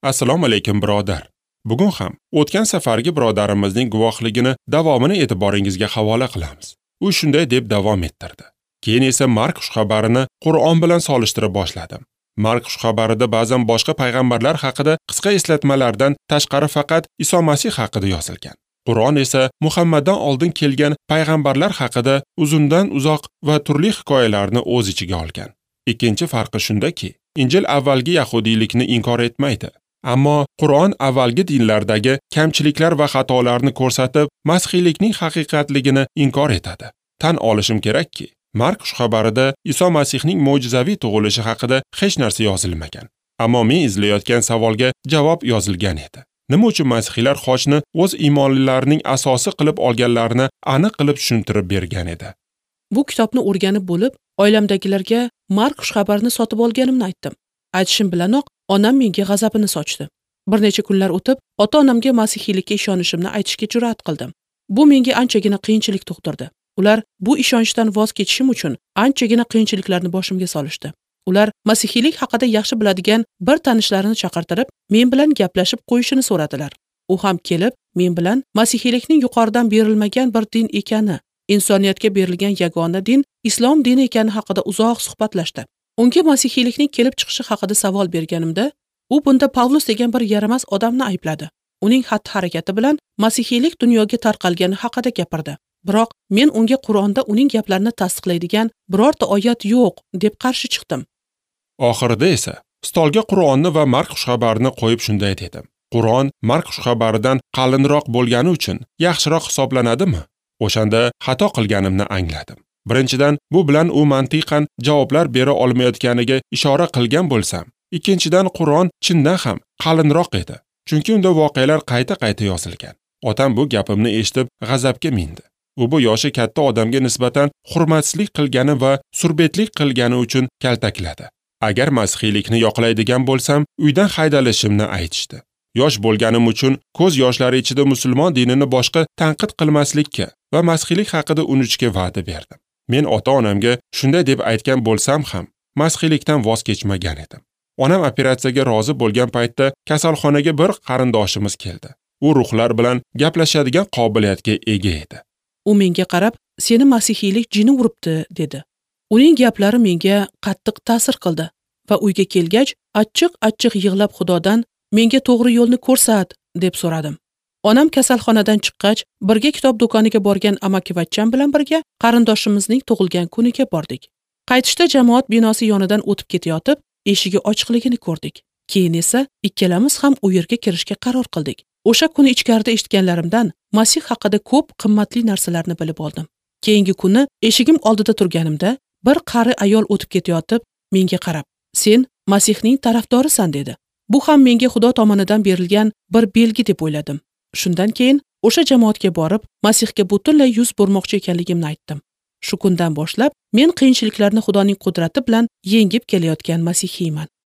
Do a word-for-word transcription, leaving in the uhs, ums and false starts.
Assalomu alaykum birodar. Bugun ham o'tgan safargi birodarimizning guvohligini davomini e'tiboringizga havola qilamiz. U shunday deb davom ettirdi. Keyin esa Mark xushxabarini Qur'on bilan solishtirib boshladim. Mark xushxabarida ba'zan boshqa payg'ambarlar haqida qisqa eslatmalardan tashqari faqat Iso Masih haqida yozilgan. Qur'on esa Muhammaddan oldin kelgan payg'ambarlar haqida uzundan uzoq va turli hikoyalarni o'z ichiga olgan. Ikkinchi farqi shundaki, Injil avvalgi yahudiylikni inkor etmaydi. Ammo Qur'on avvalgi dinlardagi kamchiliklar va xatolarni ko'rsatib, masihiylikning haqiqatligini inkor etadi. Tan olishim kerakki, Mark xushxabarida Iso Masihning mo'jizaviy tug'ilishi haqida hech narsa yozilmagan. Ammo men izlayotgan savolga javob yozilgan edi. Nima uchun masihiylar xochni o'z iymonlilarining asosi qilib olganlarini aniq qilib tushuntirib bergan edi. Bu kitobni o'rganib bo'lib, oilamdagilarga Mark xushxabarini sotib olganimni aytdim. Aytishim bilanoq onam menga g'azabini sochdi. Bir necha kunlar o'tib, ota-onamga masihiylikka ishonishimni aytishga jur'at qildim. Bu menga anchagina qiyinchilik tug'dirdi. Ular bu ishonchdan voz kechishim uchun anchagina qiyinchiliklarni boshimga solishdi. Ular masihiylik haqida yaxshi biladigan bir tanishlarini chaqirtirib, men bilan gaplashib qo'yishini so'radilar. U ham kelib, men bilan masihiylikning yuqoridan berilmagan bir din ekani, insoniyatga berilgan yagona din islom dini ekani haqida uzoq suhbatlashdi. Unga masihiylikning kelib chiqishi haqida savol berganimda, u bunda Pavlus degan bir yaramas odamni aybladi. Uning xatti-harakati bilan masihiylik dunyoga tarqalgani haqida gapirdi. Biroq men unga Qur'onda uning gaplarini tasdiqlaydigan birorta oyat yo'q deb qarshi chiqdim. Oxirida esa stolga Qur'onni va Mark xushxabarini qo'yib shunday dedim. Qur'on Mark xushxabaridan qalinroq bo'lgani uchun yaxshiroq hisoblanadimi? O'shanda xato qilganimni angladim. Birinchidan, bu bilan u mantiqan javoblar bera olmayotganiga ishora qilgan bo'lsam, ikkinchidan Qur'on chindan ham qalinroq edi. Chunki unda voqealar qayta-qayta yozilgan. Otam bu gapimni eshitib g'azabga mindi. U bu yoshi katta odamga nisbatan hurmatsizlik qilgani va surbetlik qilgani uchun kaltakladi. Agar masihiylikni yoqlaydigan bo'lsam, uydan haydalishimni aytishdi. Yosh bo'lganim uchun ko'z yoshlari ichida musulmon dinini boshqa tanqid qilmaslikka va masihiylik haqida unutishga va'da berdim. Men ota-onamga shunday deb aytgan bo'lsam ham, masihiylikdan voz kechmagan edim. Onam operatsiyaga rozi bo'lgan paytda kasalxonaga bir qarindoshimiz keldi. U ruhlar bilan gaplashadigan qobiliyatga ega edi. U menga qarab, "Seni masihiylik jini uribdi" dedi. Uning gaplari menga qattiq ta'sir qildi va uyga kelgach, achchiq-achchiq yig'lab Xudodan "Menga to'g'ri yo'lni ko'rsat" deb so'radim. Onam kasalxonadan chiqqach, birga kitob do'koniga borgan amakivachcham bilan birga qarindoshimizning tug'ilgan kuniga bordik. Qaytishda jamoat binosi yonidan o'tib ketayotib, eshigi ochiqligini ko'rdik. Keyin esa ikkalamiz ham u yerga kirishga qaror qildik. O'sha kuni ichkarida eshitganlarimdan Masih haqida ko'p qimmatli narsalarni bilib oldim. Keyingi kuni eshigim oldida turganimda, bir qari ayol o'tib ketayotib, menga qarab, "Sen Masihning tarafdorisan" dedi. Bu ham menga Xudo tomonidan berilgan bir belgi deb o'yladim. Shundan keyin o'sha jamoatga borib, Masihga butunlay yuz burmoqchi ekanligimni aytdim. Shu kundan boshlab men qiyinchiliklarni Xudoning qudrati bilan yengib kelayotgan masihiyman.